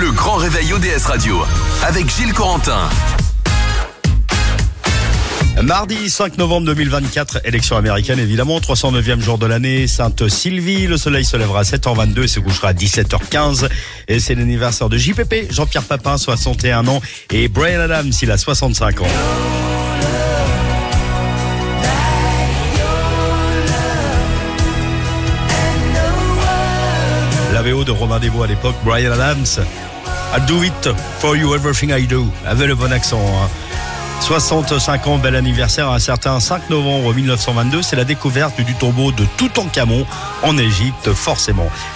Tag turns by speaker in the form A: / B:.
A: Le grand réveil ODS Radio avec Gilles Corentin.
B: Mardi 5 novembre 2024, élection américaine évidemment, 309e jour de l'année, Sainte-Sylvie. Le soleil se lèvera à 7h22 et se couchera à 17h15. Et c'est l'anniversaire de JPP, Jean-Pierre Papin, 61 ans, et Bryan Adams, il a 65 ans. La VO de Romain Desbois à l'époque, Bryan Adams, I do it for you, everything I do. Avait le bon accent, hein. 65 ans, bel anniversaire. Un certain 5 novembre 1922, c'est la découverte du tombeau de Toutankhamon en Égypte, forcément.